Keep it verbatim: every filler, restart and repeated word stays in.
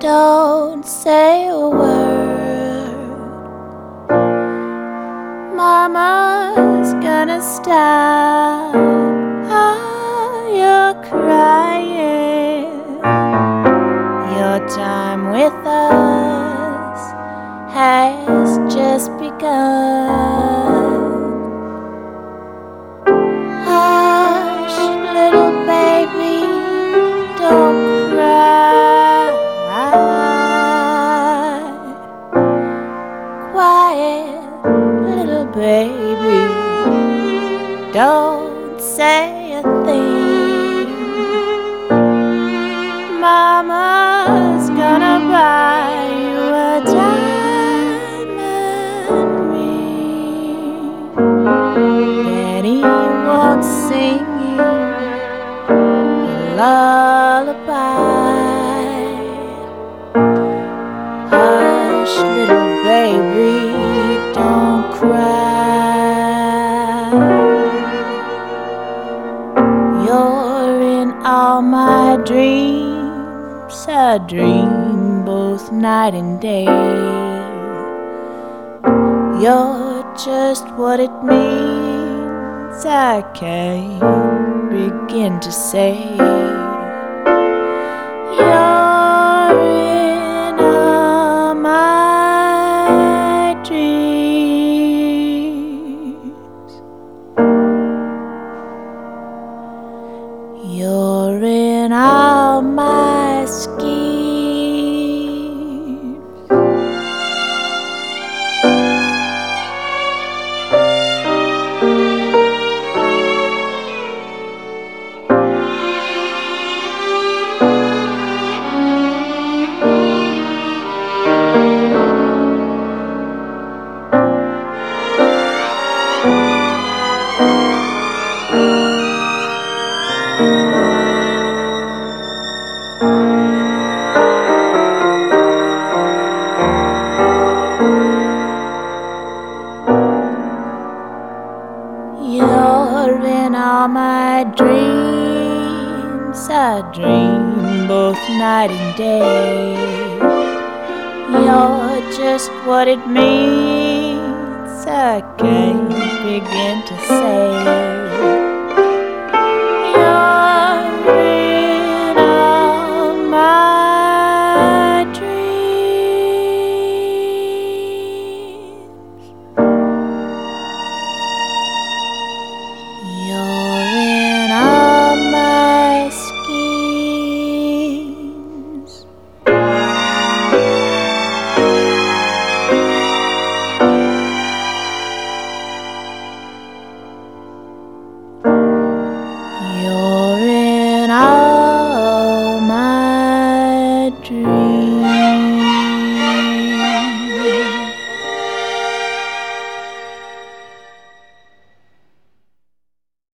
don't say a word. Mama's gonna stop. Oh, you're crying. Your time with us has just begun. Hush, little baby, don't cry. Quiet, little baby, don't say a thing. Mama's gonna buy you a diamond ring. Daddy won't sing you a lullaby. Hush, little baby, don't cry. You're in all my dreams. I dream both night and day. You're just what it means I can't begin to say. You're in all my dreams. You're in all my schemes. You're in all my dreams. I dream both night and day. You're just what it means I can't begin to say.